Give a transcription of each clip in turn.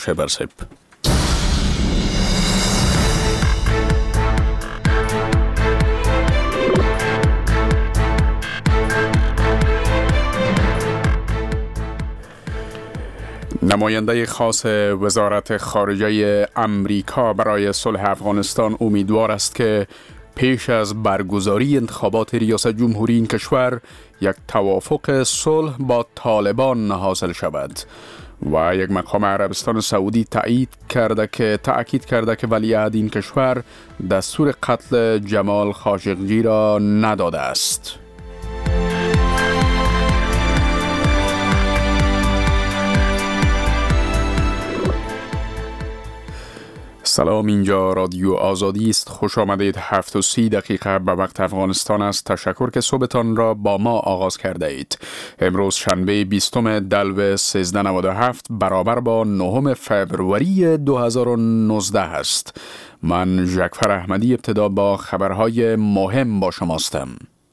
شبر صاحب. نماینده خاص وزارت خارجه امریکا برای صلح افغانستان امیدوار است که پیش از برگزاری انتخابات ریاست جمهوری این کشور یک توافق صلح با طالبان حاصل شود و یک مقام عربستان سعودی تأکید کرده که ولیعهد این کشور دستور قتل جمال خاشقجی را نداده است. سلام، اینجا رادیو آزادی است. خوش آمدید. 7:30 به وقت افغانستان است. تشکر که صبحتان را با ما آغاز کرده اید. امروز شنبه 20 دلو 1397 برابر با 9 فبروری 2019 است. من جعفر احمدی ابتدا با خبرهای مهم با شماستم.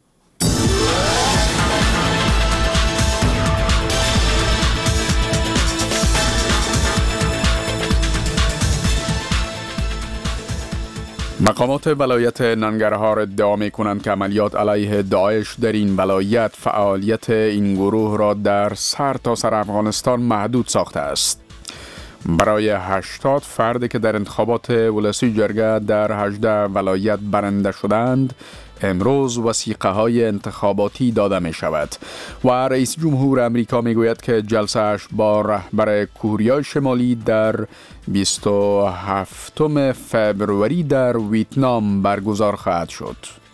مقامات ولایت ننگرهار ادعا می‌کنند که عملیات علیه داعش در این ولایت فعالیت این گروه را در سرتاسر افغانستان محدود ساخته است. برای 80 فرد که در انتخابات ولسی جرگه در 18 ولایت برنده شدند امروز وثیقه های انتخاباتی داده می شود و رئیس جمهور امریکا می گوید که جلسه اش با رهبر کره شمالی در 27 فبروری در ویتنام برگزار خواهد شد.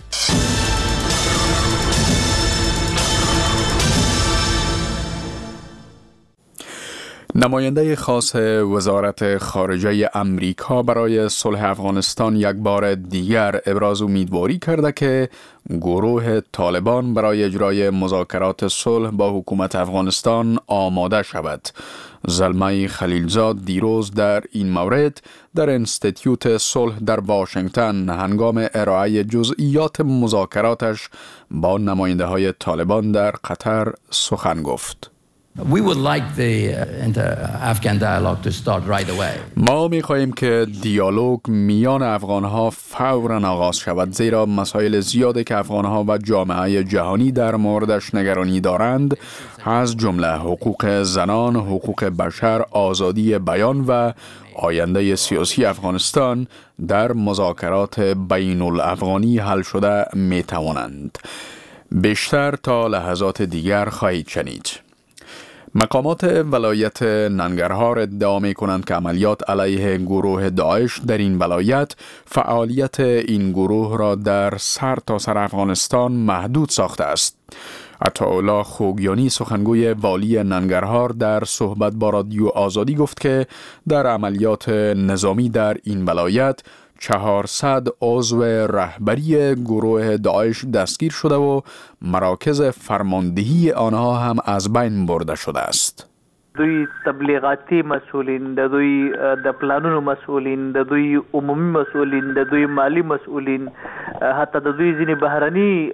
نماینده خاص وزارت خارجه امریکا برای صلح افغانستان یک بار دیگر ابراز امیدواری کرده که گروه طالبان برای اجرای مذاکرات صلح با حکومت افغانستان آماده شود. زلمه خلیلزاد دیروز در این مورد در انستیتیوت صلح در واشنگتن هنگام ارائه جزئیات مذاکراتش با نماینده های طالبان در قطر سخن گفت. We would like the Afghan dialogue to start right away. ما می‌خواهیم که دیالوگ میان افغان‌ها فوراً آغاز شود، زیرا مسائل زیادی که افغان‌ها و جامعه جهانی در موردش نگرانی دارند از جمله حقوق زنان، حقوق بشر، آزادی بیان و آینده سیاسی افغانستان در مذاکرات بین الافغانی حل شده می‌توانند. بیشتر تا لحظات دیگر خواهید شنید. مقامات ولایت ننگرهار ادعا می کنند که عملیات علیه گروه داعش در این ولایت فعالیت این گروه را در سرتاسر افغانستان محدود ساخته است. عطاالله خوگیانی سخنگوی والی ننگرهار در صحبت با رادیو آزادی گفت که در عملیات نظامی در این ولایت 400 عضو رهبری گروه داعش دستگیر شده و مراکز فرماندهی آنها هم از بین برده شده است. دوی تبلیغاتی مسئولین، دوی د پلانونو مسئولین، دوی عمومی مسئولین، دوی مالی مسئولین، حتی دوی ځینې بهرني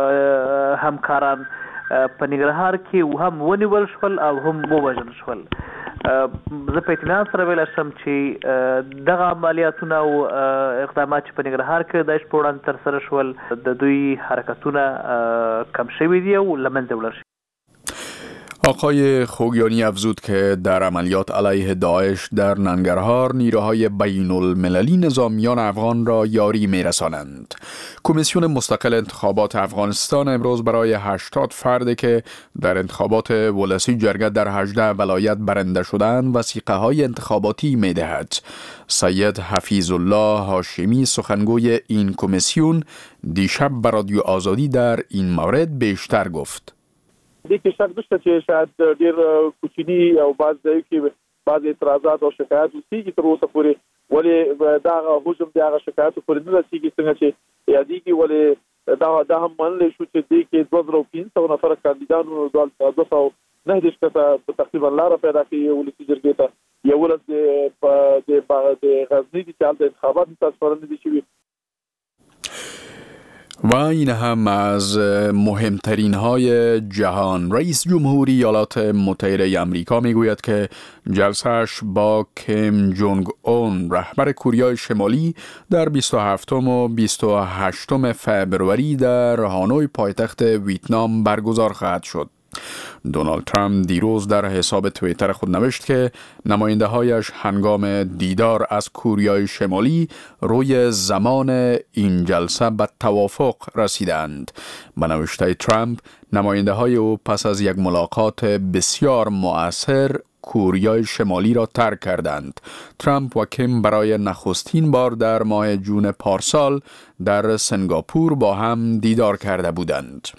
همکاران په ننګرهار کې هم ونیول شول او هم ووژل شول. زه په اطمینان سره ویلی شم چې دغه عملیاتونه او اقدامات چې په ننګرهار کې د داعش په وړاندې ترسره شول د دوی حرکتونه کم شوي دي او له منځه وړل شوي. آقای خوگیانی افزود که در عملیات علیه داعش در ننگرهار نیروهای بین المللی نظامیان افغان را یاری می رسانند. کمیسیون مستقل انتخابات افغانستان امروز برای 80 فرد که در انتخابات ولسی جرگه در 18 ولایت برنده شدند وثیقه های انتخاباتی می دهد. سید حفیظ الله هاشمی سخنگوی این کمیسیون دیشب به رادیو آزادی در این مورد بیشتر گفت. دې کې شک نشته چې شاید ډېر کوچني او بعض ځای کې بعض اعتراضات او شکایات وسیږي تر اوسه پورې ولې دا حجم د هغه شکایاتو پورې نه رسیږي څنګه چې یادېږي ولې دا هم منلی شو چې دې کې 2500 نفر کاندیدانو 209 کسه په تقریبا لاره پیدا کړي ولسي جرګې ته یو ورځ د غزني د چال د انتخابات تاسو پرنده دي شوي. و این هم از مهمترین های جهان. رئیس جمهوری ایالات متحده آمریکا میگوید که جلسه‌اش با کیم جونگ اون رهبر کره شمالی در 27 و 28 فوریه در هانوی پایتخت ویتنام برگزار خواهد شد. دونالد ترامپ دیروز در حساب توییتر خود نوشت که نماینده هایش هنگام دیدار از کره شمالی روی زمان این جلسه به توافق رسیدند. به نوشته ترامپ، نماینده های او پس از یک ملاقات بسیار مؤثر کره شمالی را ترک کردند. ترامپ و کیم برای نخستین بار در ماه جون پارسال در سنگاپور با هم دیدار کرده بودند.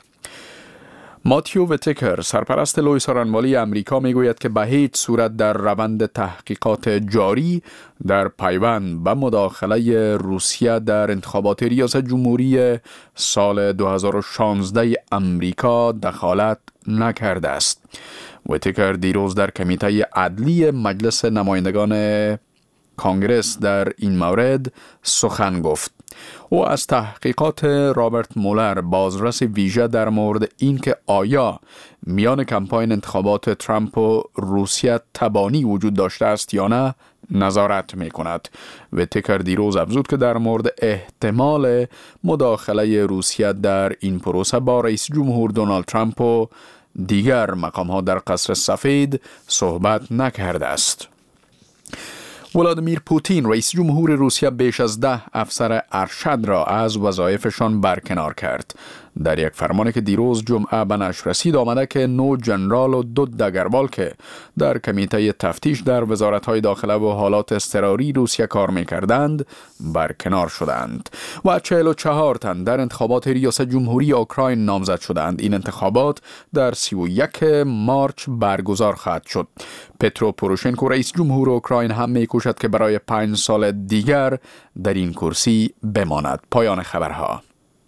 ماتیو ویتکر، سرپرست لوی سارانوالی امریکا، میگوید که به هیچ صورت در روند تحقیقات جاری در پیوند به مداخله روسیه در انتخابات ریاست جمهوری سال 2016 امریکا دخالت نکرده است. ویتکر دیروز در کمیته عدلی مجلس نمایندگان کانگرس در این مورد سخن گفت. او از تحقیقات رابرت مولر، بازرس ویژه در مورد اینکه آیا میان کمپاین انتخابات ترامپ و روسیه تبانی وجود داشته است یا نه نظارت می کند. ویتکر دیروز افزود که در مورد احتمال مداخله روسیه در این پروسه با رئیس جمهور دونالد ترامپ و دیگر مقام‌ها در قصر سفید صحبت نکرده است. ولادیمیر پوتین، رئیس جمهور روسیه، بیش از 10 افسر ارشد را از وظایفشان برکنار کرد. در یک فرمانی که دیروز جمعه به نشر رسید آمده که 9 ژنرال و 2 دگربال که در کمیته تفتیش در وزارت‌های داخله و حالات اضطراری روسیه کار می‌کردند برکنار شدند و 44 تن در انتخابات ریاست جمهوری اوکراین نامزد شدند. این انتخابات در 31 مارچ برگزار خواهد شد. پترو پوروشنکو، رئیس جمهور اوکراین، هم می‌کوشد که برای 5 سال دیگر در این کرسی بماند. پایان خبرها.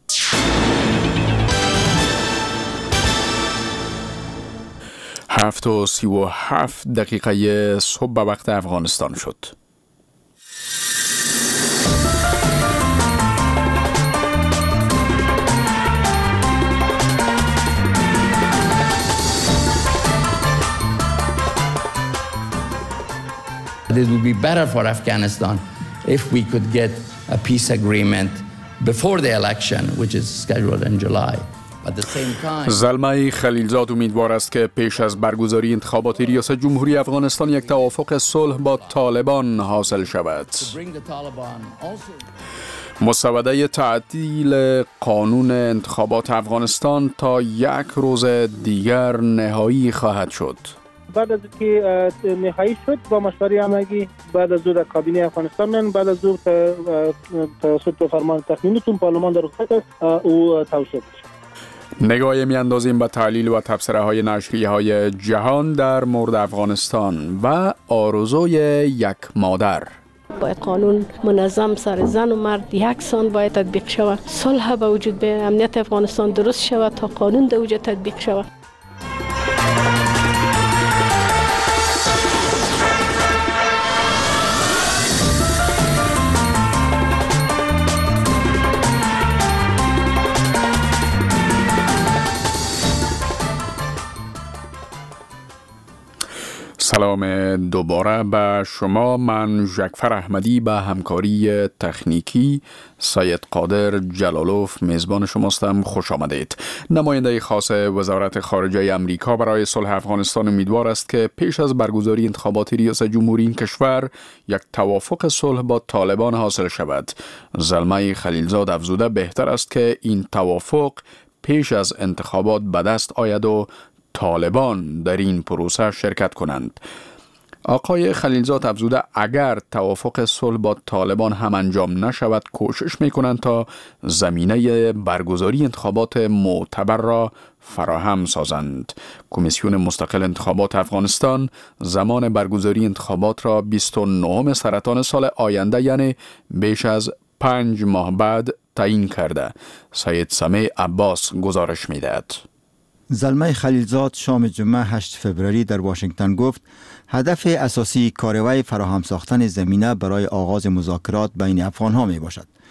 7:37 صبح به وقت افغانستان شد. It would be better for Afghanistan if we could get a peace agreement before the election, which is scheduled in July. زلمه خلیلزاد امیدوار است که پیش از برگزاری انتخابات ریاست جمهوری افغانستان یک توافق صلح با طالبان حاصل شود. مسوده تعدیل قانون انتخابات افغانستان تا 1 روز دیگر نهایی خواهد شد. بعد از که نهایی شد با مشوره همگی بعد از در کابینه افغانستان بعد از توسط فرمان تخمینتون پارلمان در رخصت است او توسط شد. نگاهی می‌اندازیم به تحلیل و تبصره های نشریه های جهان در مورد افغانستان و آرزوی یک مادر. باید قانون منظم سر زن و مرد یکسان باید تطبیق شود. صلح به وجود به امنیت افغانستان درست شود تا قانون در وجود تطبیق شود. سلام دوباره به شما. من ژکفر احمدی به همکاری تکنیکی سید قادر جلالوف میزبان شماستم. خوش آمدید. نماینده خاص وزارت خارجه امریکا برای صلح افغانستان امیدوار است که پیش از برگزاری انتخابات ریاست جمهوری این کشور یک توافق صلح با طالبان حاصل شود. زلمه خلیلزاد افزوده بهتر است که این توافق پیش از انتخابات به دست آید و طالبان در این پروسه شرکت کنند. آقای خلیلزاد افزوده اگر توافق صلح با طالبان هم انجام نشود کوشش میکنند تا زمینه برگزاری انتخابات معتبر را فراهم سازند. کمیسیون مستقل انتخابات افغانستان زمان برگزاری انتخابات را 29 سرطان سال آینده یعنی بیش از 5 ماه بعد تعیین کرده. سید سمیع عباس گزارش میدهد. زلمه خلیلزاد شام جمعه 8 فوریه در واشنگتن گفت هدف اساسی کارروی فراهم ساختن زمینه برای آغاز مذاکرات بین افغان‌ها می باشد.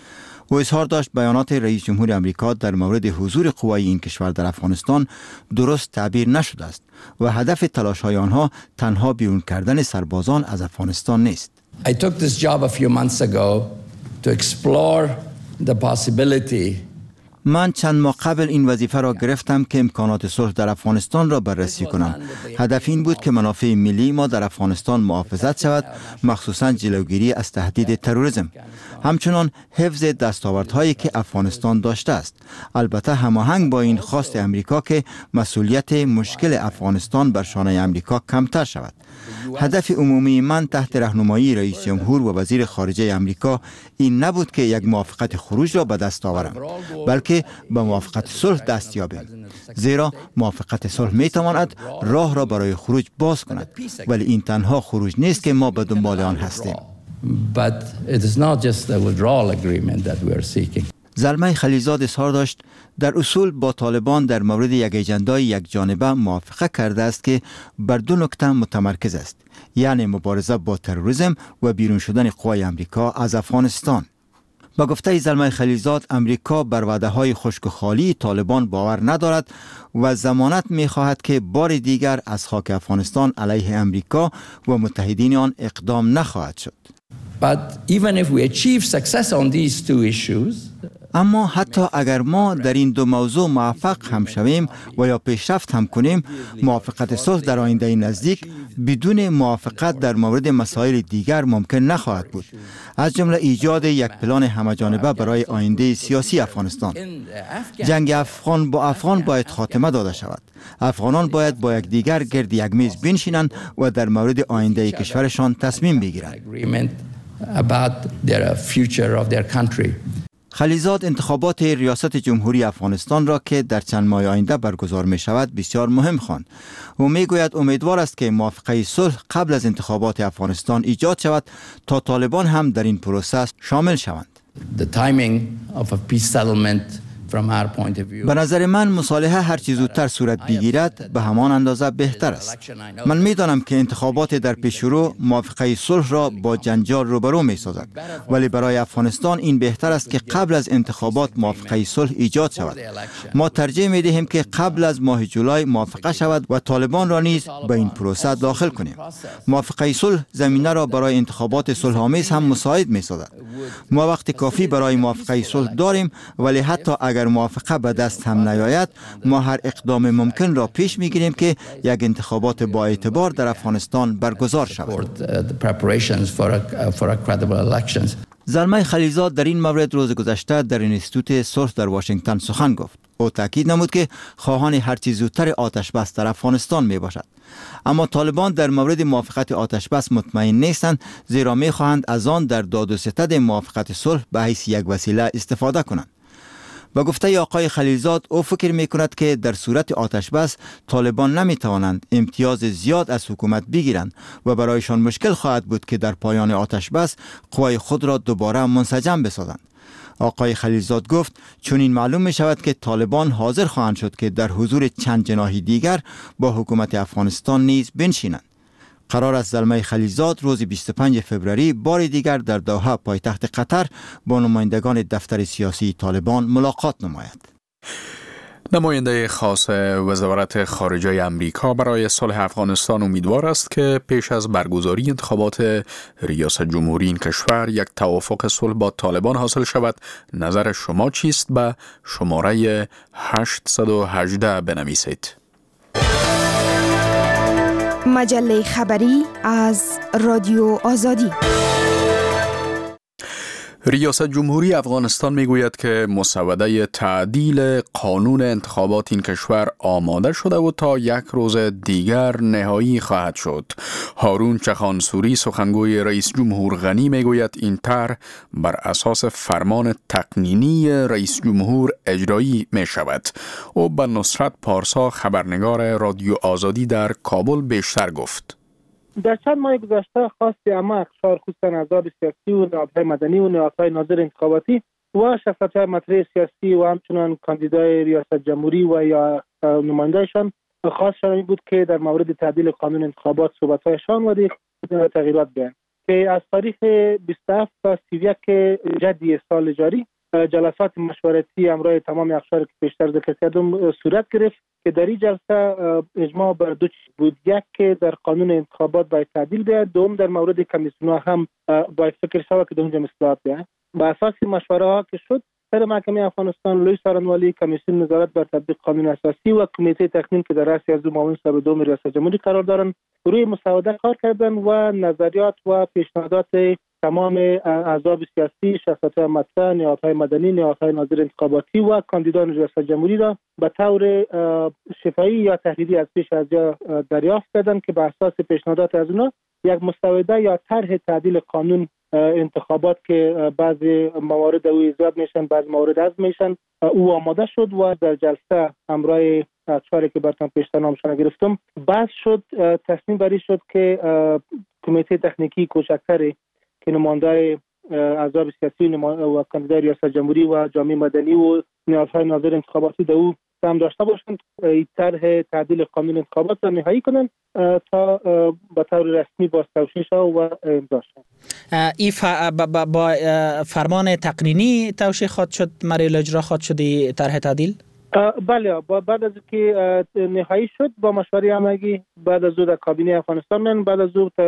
او اظهار داشت بیانات رئیس جمهور آمریکا در مورد حضور قوای این کشور در افغانستان درست تعبیر نشده است و هدف تلاش‌های آنها تنها بیرون کردن سربازان از افغانستان نیست. I took this job a few months ago to explore the possibility. من چند ماه قبل این وظیفه را گرفتم که امکانات صلح در افغانستان را بررسی کنم. هدف این بود که منافع ملی ما در افغانستان محافظت شود، مخصوصاً جلوگیری از تهدید تروریسم. همچنان حفظ دستاوردهایی که افغانستان داشته است. البته هماهنگ با این خواست امریکا که مسئولیت مشکل افغانستان بر شانه امریکا کمتر شود. هدف عمومی من تحت راهنمایی رئیس جمهور و وزیر خارجه امریکا این نبود که یک موافقت خروج را به دست آورم، بلکه به موافقت صلح دست یابیم. زیرا موافقت صلح می تواند راه را برای خروج باز کند، ولی این تنها خروج نیست که ما به دنبال آن هستیم. But it is not just the withdrawal agreement that we are seeking. زلمه خلیلزاد اظهار داشت در اصول با طالبان در مورد یک اجندای یک جانبه موافقه کرده است که بر دو نکته متمرکز است، یعنی مبارزه با تروریسم و بیرون شدن قوای امریکا از افغانستان. با گفته زلمه خلیلزاد امریکا بر وعده‌های خشک و خالی طالبان باور ندارد و ضمانت می‌خواهد که بار دیگر از خاک افغانستان علیه امریکا و متحدین آن اقدام نخواهد شد. But even if we achieve success on these two issues, اما حتی اگر ما در این دو موضوع موفق هم شویم و یا پیشرفت هم کنیم، موافقت صلح در آینده نزدیک بدون موافقت در مورد مسائل دیگر ممکن نخواهد بود، از جمله ایجاد یک پلان همه‌جانبه برای آینده سیاسی افغانستان. جنگ افغان با افغان باید خاتمه داده شود. افغانان باید با یکدیگر گرد یک میز بنشینند و در مورد آینده کشورشان تصمیم بگیرند. خلیلزاد انتخابات ریاست جمهوری افغانستان را که در چند ماه آینده برگزار می شود بسیار مهم خواند. او می گوید امیدوار است که موافقه صلح قبل از انتخابات افغانستان ایجاد شود تا طالبان هم در این پروسه شامل شوند. به نظر من مصالحه هر چه زودتر صورت بگیرد به همان اندازه بهتر است. من میدانم که انتخابات در پیش رو موافقه صلح را با جنجال روبرو می سازد، ولی برای افغانستان این بهتر است که قبل از انتخابات موافقه صلح ایجاد شود. ما ترجیح می دهیم که قبل از ماه جولای موافقه شود و طالبان را نیز به این پروسه داخل کنیم. موافقه صلح زمینه را برای انتخابات صلح‌آمیز هم مساعد می سازد. ما وقت کافی برای موافقه صلح داریم، ولی حتی اگر موافقه به دست هم نیاید، ما هر اقدام ممکن را پیش میگیریم که یک انتخابات با اعتبار در افغانستان برگزار شود. زلمه خلیلزاد در این مورد روز گذشته در انستیتوت صلح در واشنگتن سخن گفت. او تاکید نمود که خواهان هر چه زودتر آتش بس در افغانستان می باشد. اما طالبان در مورد موافقت آتش بس مطمئن نیستند، زیرا می خواهند از آن در داد و ستد موافقت صلح به حیث یک وسیله استفاده کنند. با گفته آقای خلیلزاد او فکر می کند که در صورت آتش بس طالبان نمی توانند امتیاز زیاد از حکومت بگیرند و برایشان مشکل خواهد بود که در پایان آتش بس قوای خود را دوباره منسجم بسازند. آقای خلیلزاد گفت چون این معلوم می شود که طالبان حاضر خواهند شد که در حضور چند جناح دیگر با حکومت افغانستان نیز بنشینند. قرار است زلمه خلیلزاد روز 25 فوریه بار دیگر در دوحه پایتخت قطر با نمایندگان دفتر سیاسی طالبان ملاقات نماید. نماینده خاص وزارت خارجه امریکا برای صلح افغانستان امیدوار است که پیش از برگزاری انتخابات ریاست جمهوری این کشور یک توافق صلح با طالبان حاصل شود. نظر شما چیست؟ به شماره 818 بنویسید. مجله خبری از رادیو آزادی. ریاست جمهوری افغانستان میگوید که مسوده تعدیل قانون انتخابات این کشور آماده شده و تا یک روز دیگر نهایی خواهد شد. هارون چخانسوری سخنگوی رئیس جمهور غنی میگوید این طرح بر اساس فرمان تقنینی رئیس جمهور اجرایی می شود. او به نصرت پارسا خبرنگار رادیو آزادی در کابل بیشتر گفت. در چند ماه گذشته خواست همه اقشار خصوصا احزاب سیاسی و نهادهای مدنی و نهادهای ناظر انتخاباتی و شخصیت‌های مطرح سیاسی و همچنان کاندیدای ریاست جمهوری و یا نماینده‌شان خواستشان بود که در مورد تعدیل قانون انتخابات صحبت‌هایشان و تغییرات بیان که از تاریخ 27 تا 31 جدی سال جاری جلسات مشورتی همراه تمام اقشار که پیشتر ذکر کردم صورت گرفت که در این جلسه اجماع بر دو چیز بود. یک که در قانون انتخابات باید تعدیل بیاد، دوم در مورد کمیسیون‌ها هم باید فکر شود که اونجا اصلاحات بیاد. با اساس مشوره ها که شد، سر محکمه افغانستان لوی سارنوالی، کمیسیون نظارت بر تطبیق قانون اساسی و کمیته تکنیم که در رأس از معاون صاحب دوم ریاست جمهوری قرار دارند روی مسوده کار کردن و نظریات و پیشنهادات تمام احزاب سیاسی، شخصیت‌های مطرح، نهادهای مدنی، نهادهای ناظر انتخاباتی و کاندیدان ریاست جمهوری را به طور شفاهی یا تحریری از پیش از جا دریافت کردند که بر اساس پیشنهادات از اونا یک مسوده یا طرح تعدیل قانون انتخابات که بعضی موارد او ایجاد میشن، بعضی موارد حذف میشن، او آماده شد و در جلسه همراه اقشاری که براتون پیشتر نامشون گرفتم بحث شد. تصمیم بری شد که کمیته تکنیکی کوچکتری که نماینده احزاب سیاسی و کاندیدای ریاست جمهوری و جامعه مدنی و نهادهای ناظر انتخاباتی در او هم داشته باشند، این طرح تعدیل قانون انتخابات را نهایی کنند تا به طور رسمی باز توشیح شود و امضا شود. این با فرمان تقنینی توشیح خواهد شد، مریل اجرا خواهد شد طرح تعدیل؟ بله، بعد از که نهایی شد با مشوره همگی، بعد از او در کابینه افغانستان من، بعد از او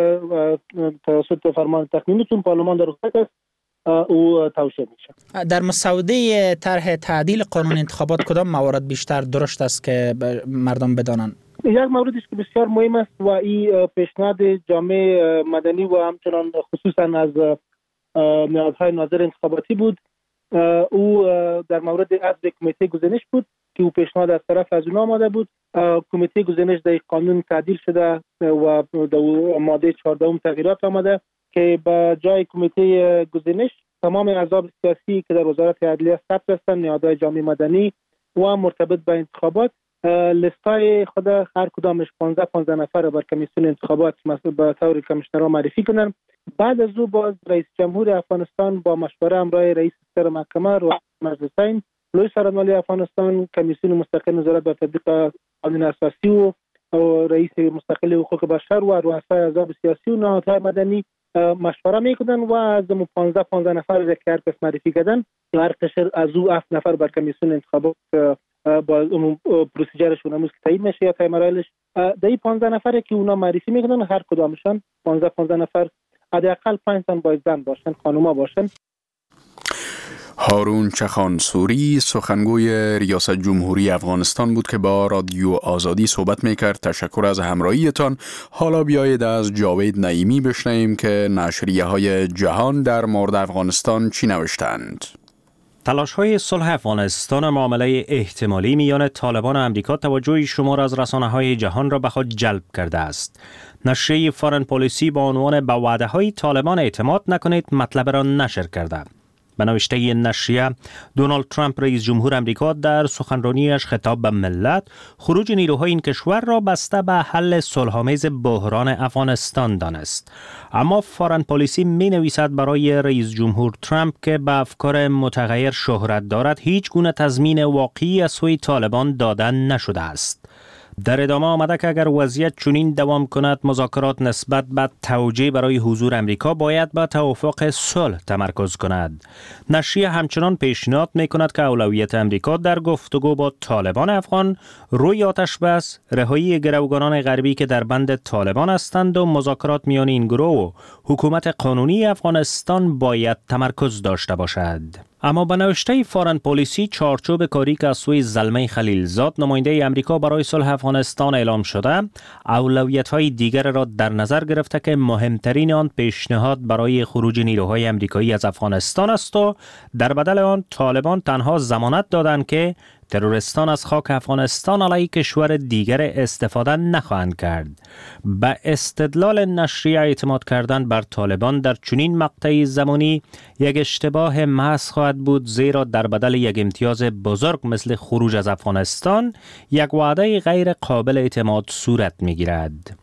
توسط فرمان تقنینی چون پارلمان در رخصت است او توشیح میشه. در مسوده طرح تعدیل قانون انتخابات کدام موارد بیشتر درست است که مردم بدانند؟ یک موردش که بسیار مهم است و این پیشنهاد جامعه مدنی و همچنان خصوصا از نهادهای ناظر انتخاباتی بود. او در مورد عضو کمیته گزینش بود که او پیشنهاد از طرف از اونها آمده بود. کمیته گزینش در قانون تعدیل شده و در ماده 14 تغییرات آمده که به جای کمیته گزینش تمام احزاب سیاسی که در وزارت عدلیه ثبت هستند، نهادهای جامعه مدنی و مرتبط به انتخابات، لیستای خود هر کدامش 15 نفر بر کمیسیون انتخابات به طور کمیشنرها معرفی کنند. بعد از او باز رئیس جمهور افغانستان با مشوره همراه رئیس سر محکمه و مجلسین، لوی سارنوالی افغانستان، کمیسیون مستقل نظارت بر تطبیق قانون اساسی و رئیس مستقل حقوق بشر و رؤسای احزاب سیاسی و نهادهای مدنی مشوره میکنن و از 15 نفر که هر کس معرفی کردن، هر قشر از او 7 نفر بر کمیسیون انتخابات با پروسیجرشون امروز که تعیین میشه یا مراحلش، در این 15 نفره که اونا معرفی میکنن هر کدامشان 15 نفر حداقل 5 تن باید زن باشن، خانوما باشن. هارون چخانسوری سخنگوی ریاست جمهوری افغانستان بود که با رادیو آزادی صحبت میکرد. تشکر از همراهیتان. حالا بیایید از جاوید نعیمی بشنویم که نشریه های جهان در مورد افغانستان چی نوشتند. تلاش‌های صلح افغانستان معامله احتمالی میان طالبان و امریکا توجه شمار از رسانه‌های جهان را به خود جلب کرده است. نشریه فارن پالیسی با عنوان به وعده‌های طالبان اعتماد نکنید مطلب را نشر کرده. به نوشته نشریه، دونالد ترامپ رئیس جمهور امریکا در سخنرانیش خطاب به ملت خروج نیروهای این کشور را بسته به حل صلح‌آمیز بحران افغانستان دانست. اما فارن پالیسی می نویسد برای رئیس جمهور ترامپ که به افکار متغیر شهرت دارد هیچ گونه تضمین واقعی از سوی طالبان داده نشده است. در ادامه آمده که اگر وضعیت چنین دوام کند مذاکرات نسبت به توجیه برای حضور امریکا باید به توافق صلح تمرکز کند. نشریه همچنان پیشنهاد می‌کند که اولویت امریکا در گفتگو با طالبان افغان روی آتش بس، رهایی گروگانان غربی که در بند طالبان هستند و مذاکرات میان این گروه و حکومت قانونی افغانستان باید تمرکز داشته باشد. اما به نوشته فارن پالیسی، چارچوب کاری که از سوی زلمه خلیلزاد نماینده امریکا برای صلح افغانستان اعلام شده، اولویت‌های دیگر را در نظر گرفته که مهمترین آن پیشنهاد برای خروج نیروهای امریکایی از افغانستان است و در بدل آن طالبان تنها ضمانت دادند که ترورستان از خاک افغانستان علیه کشور دیگر استفاده نخواهند کرد. به استدلال نشریه اعتماد کردن بر طالبان در چنین مقطعی زمانی یک اشتباه محض خواهد بود، زیرا در بدل یک امتیاز بزرگ مثل خروج از افغانستان یک وعده غیر قابل اعتماد صورت می‌گیرد.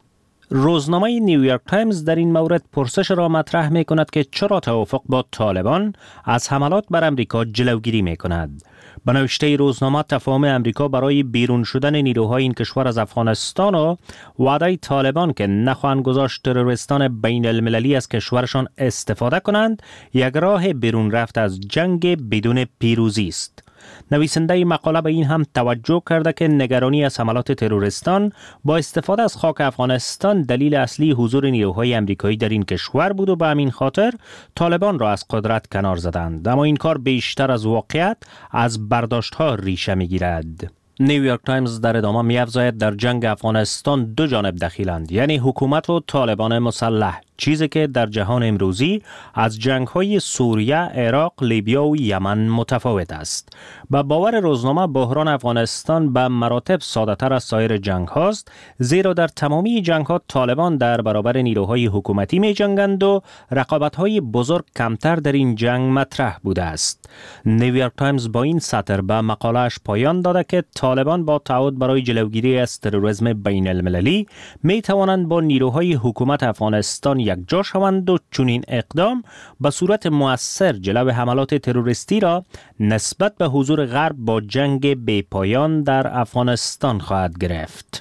روزنامه نیویورک تایمز در این مورد پرسش را مطرح می کند که چرا توافق با طالبان از حملات بر امریکا جلوگیری می کند. به نوشته روزنامه، تفاهم امریکا برای بیرون شدن نیروهای این کشور از افغانستان و وعده طالبان که نخواهند گذاشت تروریستان بین المللی از کشورشان استفاده کنند یک راه بیرون رفت از جنگ بدون پیروزی است. نویسنده مقاله به این هم توجه کرده که نگرانی از حملات تروریستان با استفاده از خاک افغانستان دلیل اصلی حضور نیروهای امریکایی در این کشور بود و به همین خاطر طالبان را از قدرت کنار زدند. اما این کار بیشتر از واقعیت از برداشت‌ها ریشه می‌گیرد. نیویورک تایمز در ادامه می‌افزاید در جنگ افغانستان دو جانب دخیلند، یعنی حکومت و طالبان مسلح، چیزی که در جهان امروزی از جنگ‌های سوریه، عراق، لیبیا و یمن متفاوت است. با باور روزنامه، بحران افغانستان به مراتب ساده‌تر از سایر جنگ‌هاست، زیرا در تمامی جنگ‌ها طالبان در برابر نیروهای حکومتی می‌جنگند و رقابت‌های بزرگ کمتر در این جنگ مطرح بوده است. نیویورک تایمز با این سطر به مقاله‌اش پایان داده که طالبان با تعهد برای جلوگیری از تروریسم بین المللی می‌توانند با نیروهای حکومت افغانستان یکجا شوند و چنین اقدام به صورت مؤثر جلو حملات تروریستی را نسبت به حضور غرب با جنگ بی‌پایان در افغانستان خواهد گرفت.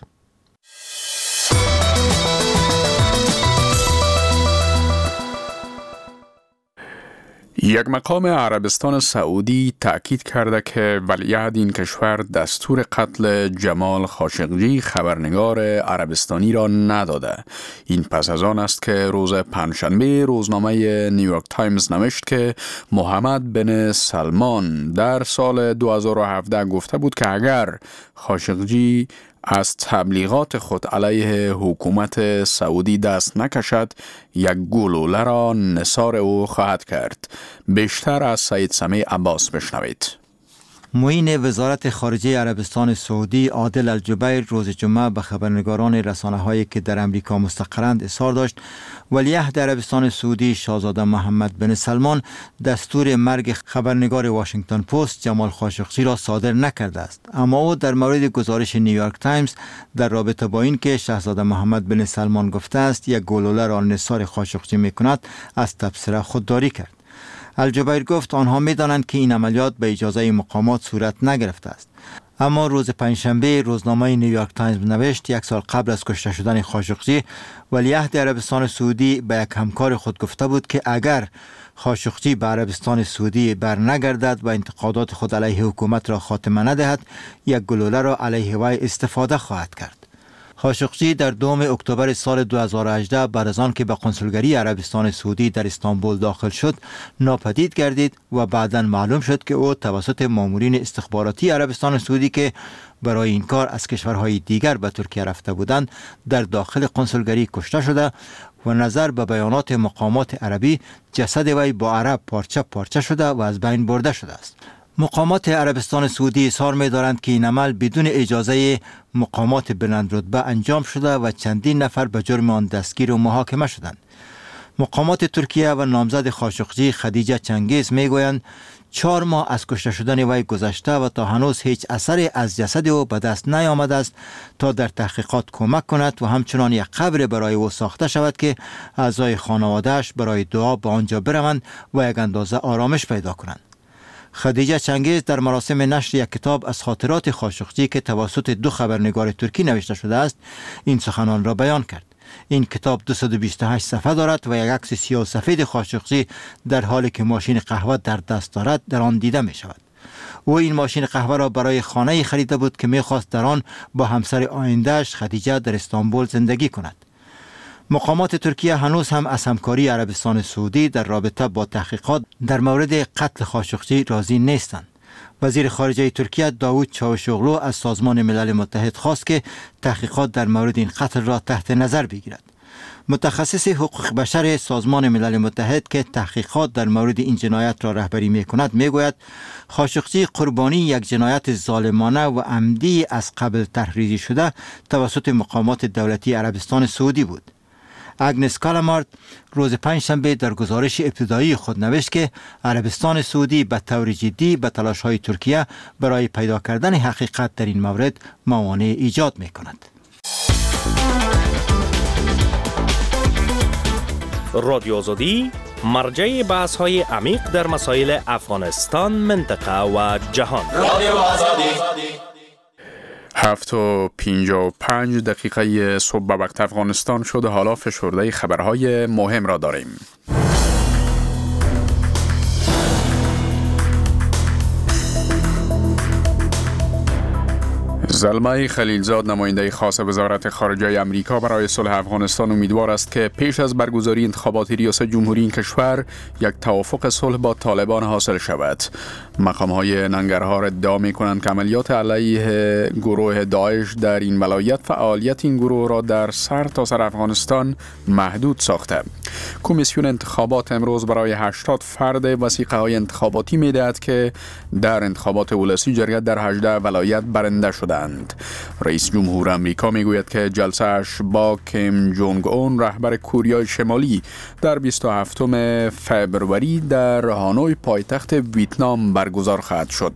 یک مقام عربستان سعودی تأکید کرده که ولیعهد این کشور دستور قتل جمال خاشقجی خبرنگار عربستانی را نداده. این پس از آن است که روز پنجشنبه روزنامه نیویورک تایمز نوشت که محمد بن سلمان در سال 2017 گفته بود که اگر خاشقجی از تبلیغات خود علیه حکومت سعودی دست نکشد، یک گلوله را نثار او خواهد کرد. بیشتر از سید سمیع عباس بشنوید. معین وزارت خارجه عربستان سعودی عادل الجبیر روز جمعه به خبرنگاران رسانه‌هایی که در امریکا مستقرند اظهار داشت ولیعهد عربستان سعودی شاهزاده محمد بن سلمان دستور مرگ خبرنگار واشنگتن پست جمال خاشقجی را صادر نکرده است. اما او در مورد گزارش نیویورک تایمز در رابطه با این که شاهزاده محمد بن سلمان گفته است یک گلوله را نثار خاشقجی می‌کند از تبصره خودداری کرد. الجبیر گفت آنها می‌دانند که این عملیات به اجازه مقامات صورت نگرفته است. اما روز پنجشنبه روزنامه نیویورک تایمز نوشت یک سال قبل از کشته شدن خاشقجی ولیعهد عربستان سعودی به یک همکار خود گفته بود که اگر خاشقجی به عربستان سعودی برنگردد و انتقادات خود علیه حکومت را خاتمه ندهد، یک گلوله را علیه وی استفاده خواهد کرد. خاشقجی در 2 اکتبر سال 2018 بعد از آن که به کنسولگری عربستان سعودی در استانبول داخل شد ناپدید گردید و بعداً معلوم شد که او توسط مامورین استخباراتی عربستان سعودی که برای این کار از کشورهای دیگر به ترکیه رفته بودند در داخل کنسولگری کشته شده و نظر به بیانات مقامات عربی جسد وی با عرب پارچه پارچه شده و از بین برده شده است. مقامات عربستان سعودی اظهار می‌دارند که این عمل بدون اجازه مقامات بلند رتبه انجام شده و چندین نفر به جرم آن دستگیر و محاکمه شدند. مقامات ترکیه و نامزد خاشقجی خدیجه چنگیز میگویند 4 ماه از کشته شدن وی گذشته و تا هنوز هیچ اثری از جسد او به دست نیامده است تا در تحقیقات کمک کند و همچنان یک قبر برای او ساخته شود که اعضای خانواده‌اش برای دعا به آنجا بروند و یک اندازه آرامش پیدا کنند. خدیجه چنگیز در مراسم نشر یک کتاب از خاطرات خاشقجی که توسط 2 خبرنگار ترکی نوشته شده است این سخنان را بیان کرد. این کتاب 228 صفحه دارد و یک عکس سیاه و سفید خاشقجی در حالی که ماشین قهوه در دست دارد در آن دیده می شود. او این ماشین قهوه را برای خانه خریده بود که می خواست در آن با همسر آینده‌اش خدیجه در استانبول زندگی کند. مقامات ترکیه هنوز هم از همکاری عربستان سعودی در رابطه با تحقیقات در مورد قتل خاشقجی راضی نیستند. وزیر خارجه ترکیه داوود چاوشوغلو از سازمان ملل متحد خواست که تحقیقات در مورد این قتل را تحت نظر بگیرد. متخصص حقوق بشر سازمان ملل متحد که تحقیقات در مورد این جنایت را رهبری می‌کند میگوید خاشقجی قربانی یک جنایت ظالمانه و عمدی از قبل تحریری شده توسط مقامات دولتی عربستان سعودی بود. اگنس کالامارد روز پنجشنبه در گزارش ابتدایی خود نوشت که عربستان سعودی به طور جدی به تلاش‌های ترکیه برای پیدا کردن حقیقت در این مورد موانع ایجاد می‌کند. رادیو آزادی مرجع بحث های عمیق در مسائل افغانستان، منطقه و جهان. رادیو آزادی 7:55 صبح به وقت افغانستان شد. حالا فشرده خبرهای مهم را داریم. زلمه خلیلزاد، نماینده خاص وزارت خارجه امریکا برای صلح افغانستان، امیدوار است که پیش از برگزاری انتخابات ریاست جمهوری این کشور یک توافق صلح با طالبان حاصل شود. مقام‌های ننگرهار ادعا می‌کنند که عملیات علیه گروه داعش در این ولایت فعالیت این گروه را در سرتاسر افغانستان محدود ساخته. کمیسیون انتخابات امروز برای 80 فرد وثیقه‌های انتخاباتی می‌دهد که در انتخابات ولسی جرگه در 18 ولایت برنده شدند. رئیس جمهور امریکا میگوید که جلسه‌اش با کیم جونگ اون، رهبر کوریای شمالی، در 27 فوریه در هانوی پایتخت ویتنام برگزار خواهد شد.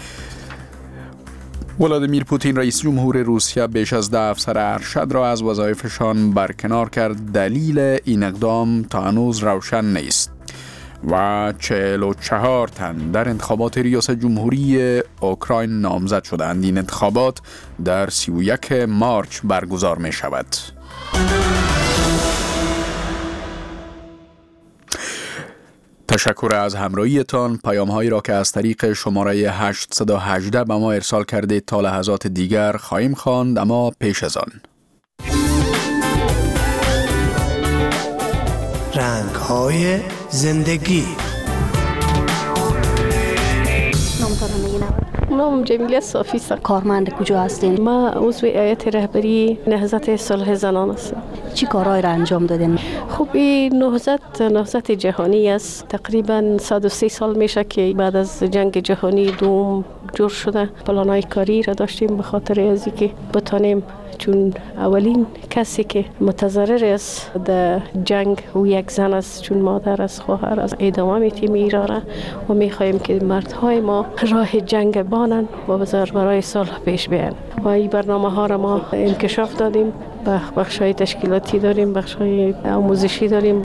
ولادیمیر پوتین، رئیس جمهور روسیه، بیش از 10 افسر ارشد را از وظایفشان برکنار کرد. دلیل این اقدام تا هنوز روشن نیست. و 44 تن در انتخابات ریاست جمهوری اوکراین نامزد شدند. این انتخابات در 31 مارچ برگزار می شود. تشکر از همراهیتان. پیام‌هایی را که از طریق شماره 818 به ما ارسال کردید تا لحظات دیگر خواهیم خواند، اما پیش از آن رنگ‌های زندگی. نام جمیله صافی است. کارمند کجا هستین؟ ما عضو هیئت رهبری نهضت صلح زنان هستم. چی کارهایی را انجام دادین؟ خب این نهضت جهانی است. تقریبا 103 سال میشه که بعد از جنگ جهانی دوم جور شده. پلان‌های کاری را داشتیم به خاطر از اینکه بتانیم، چون اولین کسی که متضرر است در جنگ و یک زن است، چون مادر از خواهر از ادامه میتیم ایران و میخواهیم که مردهای ما راه جنگ بانن و برای صلح پیش بیان. و این برنامه ها را ما انکشاف دادیم. بخشای تشکیلاتی داریم، بخشای آموزشی داریم.